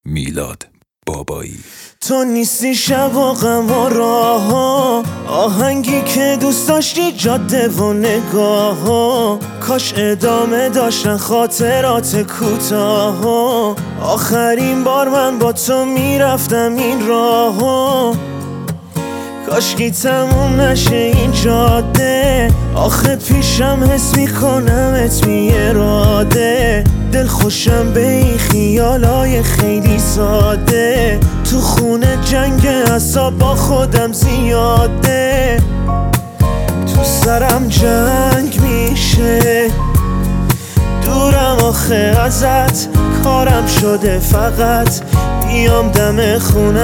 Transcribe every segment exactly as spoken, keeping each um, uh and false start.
میلاد بابایی. تو نیستی شب و غم و راه ها، آهنگی که دوست داشتی جاده و نگاه ها، کاش ادامه داشتن خاطرات کوتاه ها. آخرین بار من با تو میرفتم این راه ها، کاشکی تموم نشه این جاده. آخه پیشم حس میکنمت بی اراده، دل خوشم به این خیالای خیلی ساده. تو خونه جنگ اعصاب با خودم زیاده، تو سرم جنگ میشه. دورم آخه ازت، کارم شده فقط بیام دم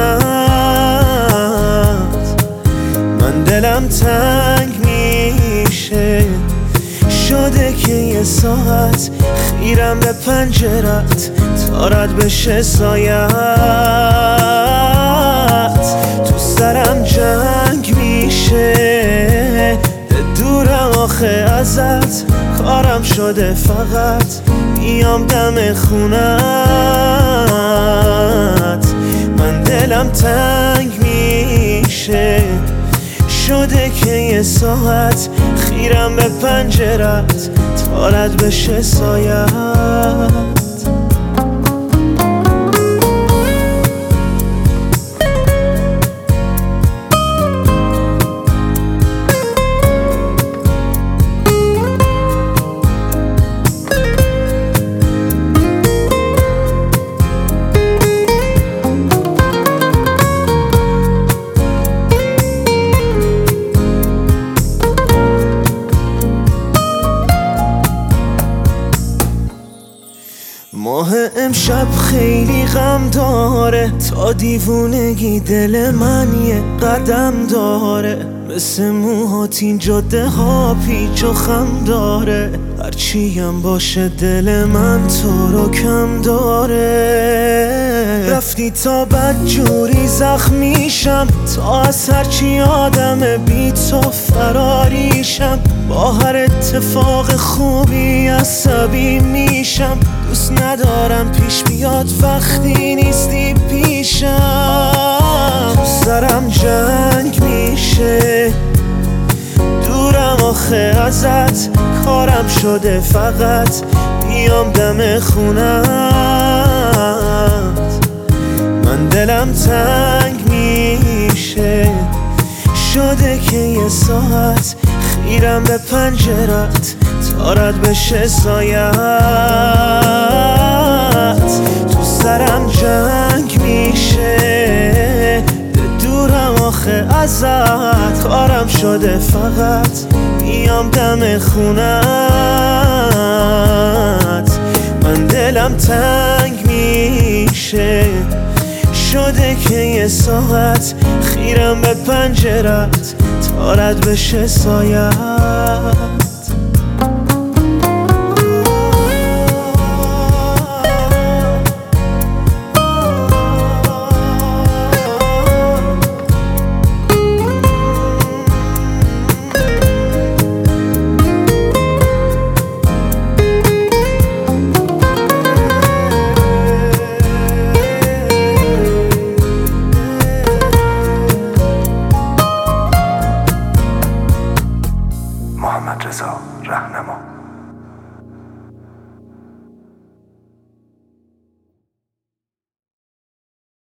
خونت. من دلم تنگ میشه، شده که یه ساعت خیرم به پنجرت تا رد بشه سایت. تو سرم جنگ میشه، دورم آخه ازت، کارم شده فقط بیام دم خونت. من دلم تنگ میشه، شده که یه ساعت خیرم به پنجرت تا رد بشه سایت. ماه امشب خیلی غم داره، تا دیوونگی دل من یه قدم داره. مثل موهات این جاده ها پیچ و خم داره، هرچی هم باشه دل من تو رو کم داره. رفتی تا بد جوری زخمیشم، تا از هرچی آدم بی تو فراریشم. با هر اتفاق خوبی عصبی میشم، دوست ندارم پیش بیاد وقتی نیستی پیشم. تو سرم جنگ میشه، دورم آخه ازت، کارم شده فقط بیام دم خونت. من دلم تنگ میشه، شده که یه ساعت خیرم به پنجرت تا رد بشه سایت. تو سرم جنگ میشه، دورم آخه ازت، کارم شده فقط بیام دم خونت. من دلم تنگ میشه، شده که یه ساعت خیرم به پنجرت تا رد بشه سایت.